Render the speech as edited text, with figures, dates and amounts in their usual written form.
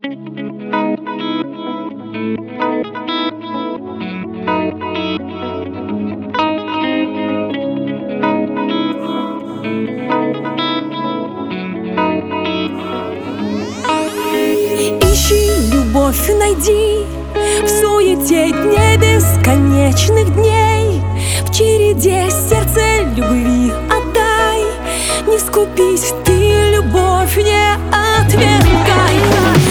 Ищи любовь, найди в суете дней бесконечных дней. В череде сердце любви отдай, не скупись.